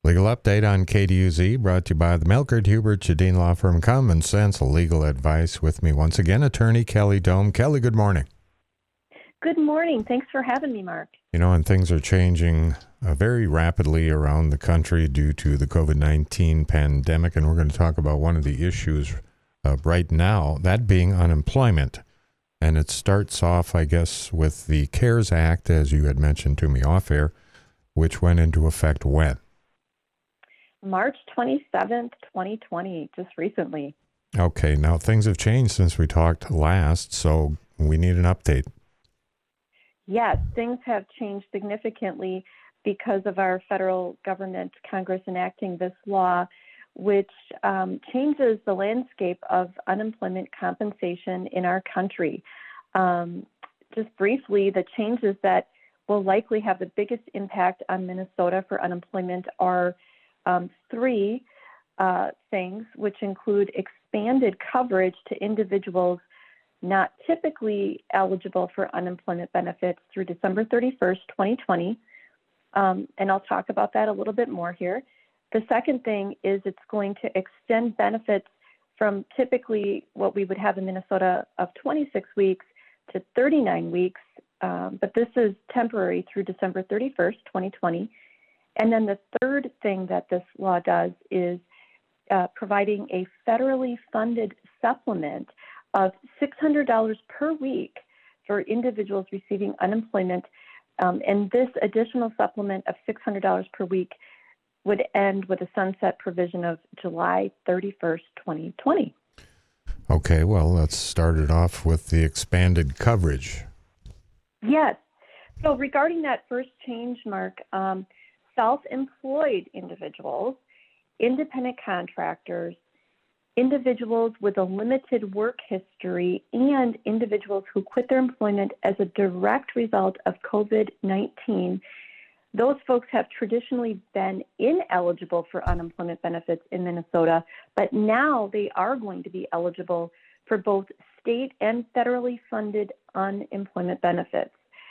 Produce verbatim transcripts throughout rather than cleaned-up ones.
Legal update on K D U Z brought to you by the Melkert Hubert Jadine Law Firm. Common Sense Legal Advice. With me once again, attorney Kelly Dome. Kelly, good morning. Good morning. Thanks for having me, Mark. You know, and things are changing uh, very rapidly around the country due to the COVID nineteen pandemic, and we're going to talk about one of the issues uh, right now, that being unemployment. And it starts off, I guess, with the CARES Act, as you had mentioned to me off air, which went into effect when? March twenty-seventh, twenty twenty, just recently. Okay, now things have changed since we talked last, so we need an update. Yes, things have changed significantly because of our federal government, Congress enacting this law, which um, changes the landscape of unemployment compensation in our country. Um, just briefly, the changes that will likely have the biggest impact on Minnesota for unemployment are um, three uh, things, which include expanded coverage to individuals not typically eligible for unemployment benefits through December thirty-first, twenty twenty. Um, and I'll talk about that a little bit more here. The second thing is it's going to extend benefits from typically what we would have in Minnesota of twenty-six weeks to thirty-nine weeks, um, but this is temporary through December thirty-first, twenty twenty. And then the third thing that this law does is uh, providing a federally funded supplement of six hundred dollars per week for individuals receiving unemployment. Um, and this additional supplement of six hundred dollars per week would end with a sunset provision of July thirty-first, twenty twenty. Okay, well, let's start it off with the expanded coverage. Yes. So regarding that first change, Mark, um, self-employed individuals, independent contractors, individuals with a limited work history, and individuals who quit their employment as a direct result of COVID nineteen, those folks have traditionally been ineligible for unemployment benefits in Minnesota, but now they are going to be eligible for both state and federally funded unemployment benefits.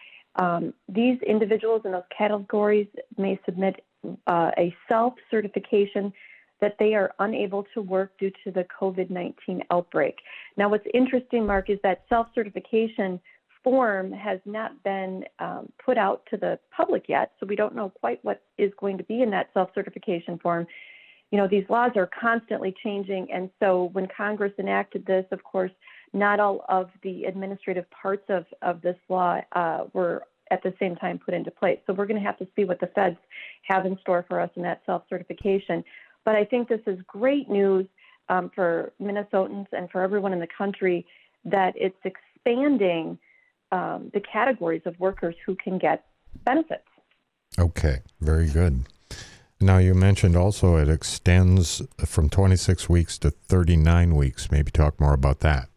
Um, these individuals in those categories may submit uh, a self-certification that they are unable to work due to the COVID nineteen outbreak. Now, what's interesting, Mark, is that self-certification form has not been um, put out to the public yet, so we don't know quite what is going to be in that self-certification form. You know, these laws are constantly changing, and so when Congress enacted this, of course, not all of the administrative parts of, of this law uh, were at the same time put into place. So we're going to have to see what the feds have in store for us in that self-certification. But I think this is great news um, for Minnesotans and for everyone in the country that it's expanding um, the categories of workers who can get benefits. Okay, very good. Now, you mentioned also it extends from twenty-six weeks to thirty-nine weeks. Maybe talk more about that.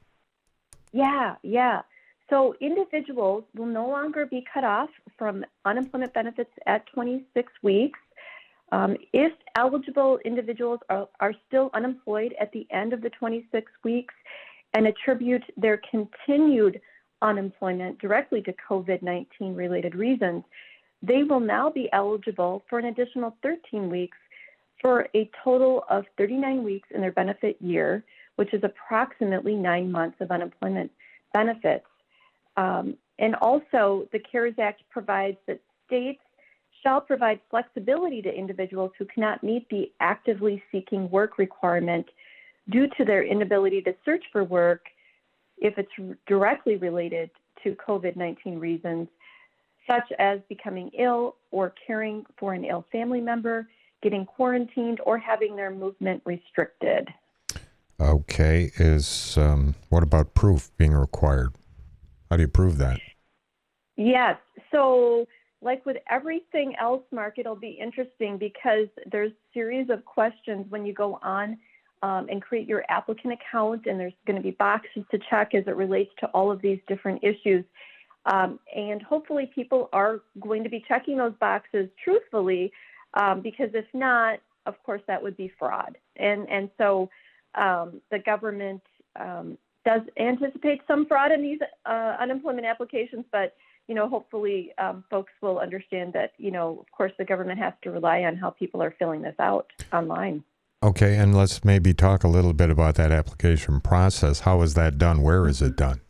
Yeah, yeah. So individuals will no longer be cut off from unemployment benefits at twenty-six weeks. Um, if eligible individuals are, are still unemployed at the end of the twenty-six weeks and attribute their continued unemployment directly to COVID nineteen related reasons, they will now be eligible for an additional thirteen weeks for a total of thirty-nine weeks in their benefit year, which is approximately nine months of unemployment benefits. Um, and also, the CARES Act provides that states shall provide flexibility to individuals who cannot meet the actively seeking work requirement due to their inability to search for work if it's directly related to COVID nineteen reasons, such as becoming ill or caring for an ill family member, getting quarantined, or having their movement restricted. Okay, is um, what about proof being required? How do you prove that? Yes, so like with everything else, Mark, it'll be interesting because there's a series of questions when you go on um, and create your applicant account, and there's going to be boxes to check as it relates to all of these different issues. Um, and hopefully people are going to be checking those boxes truthfully, um, because if not, of course, that would be fraud. And, and so um, the government um, does anticipate some fraud in these uh, unemployment applications, but you know, hopefully um, folks will understand that, you know, of course, the government has to rely on how people are filling this out online. Okay, and let's maybe talk a little bit about that application process. How is that done? Where is it done?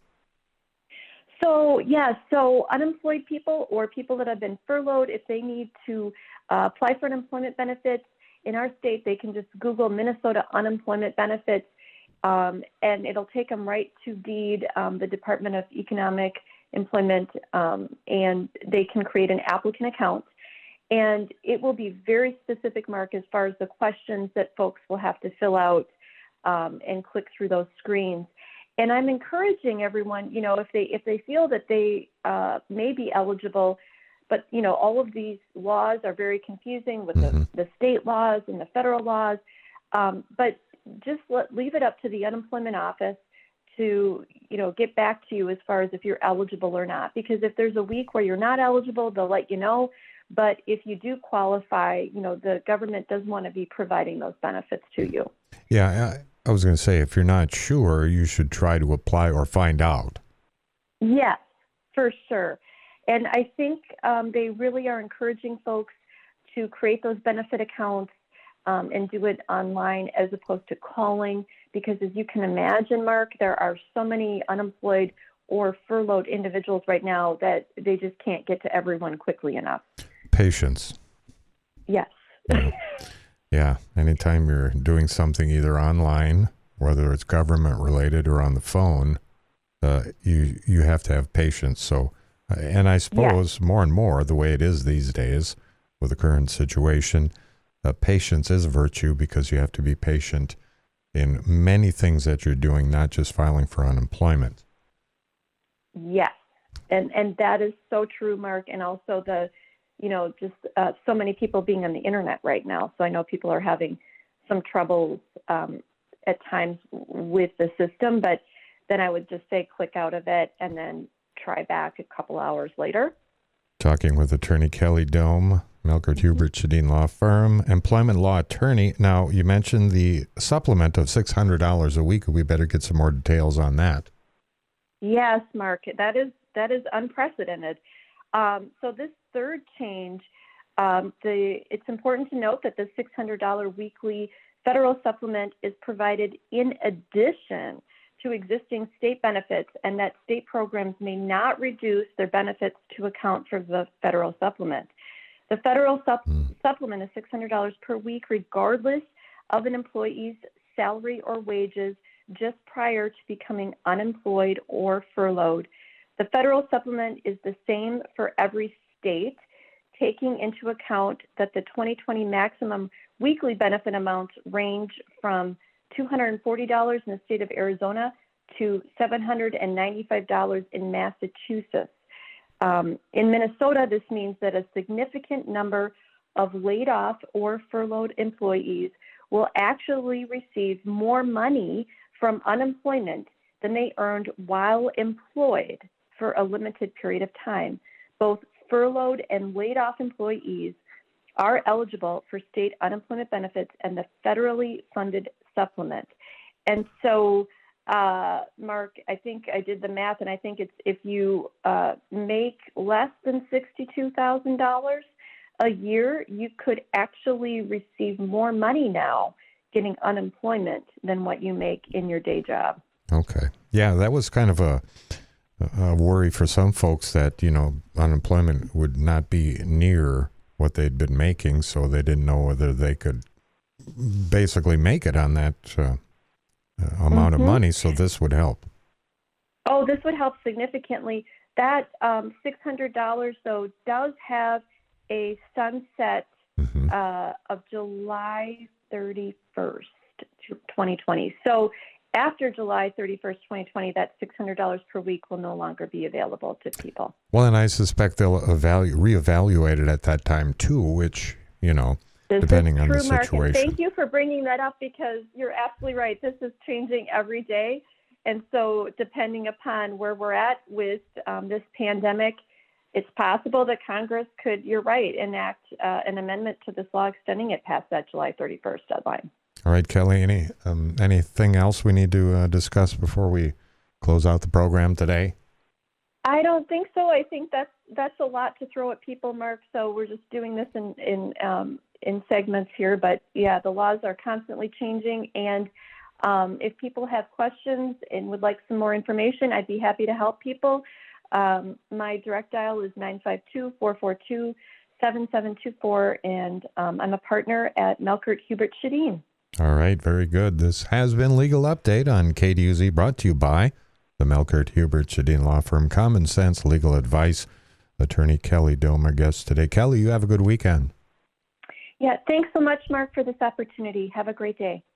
So, yeah, so unemployed people or people that have been furloughed, if they need to uh, apply for unemployment benefits in our state, they can just Google Minnesota unemployment benefits, um, and it'll take them right to DEED, um, the Department of Economic Employment, um, and they can create an applicant account. And it will be very specific, Mark, as far as the questions that folks will have to fill out um, and click through those screens. And I'm encouraging everyone, you know, if they if they feel that they uh, may be eligible, but, you know, all of these laws are very confusing with mm-hmm. the, the state laws and the federal laws, um, but just let, leave it up to the unemployment office to, you know, get back to you as far as if you're eligible or not. Because if there's a week where you're not eligible, they'll let you know. But if you do qualify, you know, the government does want to be providing those benefits to you. Yeah, I, I was going to say, if you're not sure, you should try to apply or find out. Yes, for sure. And I think um, they really are encouraging folks to create those benefit accounts um, and do it online as opposed to calling, because as you can imagine, Mark, there are so many unemployed or furloughed individuals right now that they just can't get to everyone quickly enough. Patience. Yes. Yeah. Yeah. Anytime you're doing something either online, whether it's government related or on the phone, uh, you you have to have patience. So, uh, and I suppose yes. more and more the way it is these days with the current situation, uh, patience is a virtue because you have to be patient in many things that you're doing, not just filing for unemployment. Yes. And and that is so true, Mark. And also the you know, just uh, so many people being on the internet right now. So I know people are having some troubles um, at times with the system, but then I would just say click out of it and then try back a couple hours later. Talking with attorney Kelly Dome, Melkert Hubert Shadeen Law Firm, employment law attorney. Now, you mentioned the supplement of six hundred dollars a week. We better get some more details on that. Yes, Mark, that is that is unprecedented. Um, so this third change, um, the, it's important to note that the six hundred dollars weekly federal supplement is provided in addition to existing state benefits, and that state programs may not reduce their benefits to account for the federal supplement. The federal sup- mm. supplement is six hundred dollars per week, regardless of an employee's salary or wages, just prior to becoming unemployed or furloughed. The federal supplement is the same for every state, taking into account that the twenty twenty maximum weekly benefit amounts range from two hundred forty dollars in the state of Arizona to seven hundred ninety-five dollars in Massachusetts. Um, in Minnesota, this means that a significant number of laid off or furloughed employees will actually receive more money from unemployment than they earned while employed for a limited period of time. Both furloughed and laid off employees are eligible for state unemployment benefits and the federally funded supplement. And so, uh, Mark, I think I did the math, and I think it's if you uh, make less than sixty-two thousand dollars a year, you could actually receive more money now getting unemployment than what you make in your day job. Okay. Yeah, that was kind of a a worry for some folks that, you know, unemployment would not be near what they'd been making, so they didn't know whether they could basically make it on that uh, uh, amount mm-hmm. of money, so this would help. Oh, this would help significantly. That um, six hundred dollars, though, does have a sunset mm-hmm. uh, of July thirty-first, twenty twenty. So after July thirty-first, twenty twenty, that six hundred dollars per week will no longer be available to people. Well, and I suspect they'll evalu- reevaluate it at that time, too, which, you know, this depending on true, the situation. Mark, thank you for bringing that up, because you're absolutely right. This is changing every day. And so depending upon where we're at with um, this pandemic, it's possible that Congress could, you're right, enact uh, an amendment to this law extending it past that July thirty-first deadline. All right, Kelly, any um, anything else we need to uh, discuss before we close out the program today? I don't think so. I think that's that's a lot to throw at people, Mark. So we're just doing this in in um, in segments here. But yeah, the laws are constantly changing, and um, if people have questions and would like some more information, I'd be happy to help people. Um, my direct dial is nine five two, four four two, seven seven two four, and um, I'm a partner at Melkert Hubert Shadeen. All right, very good. This has been Legal Update on K D U Z, brought to you by the Melkert Hubert Shadeen Law Firm. Common Sense Legal Advice. Attorney Kelly Domer, guest today. Kelly, you have a good weekend. Yeah, thanks so much, Mark, for this opportunity. Have a great day.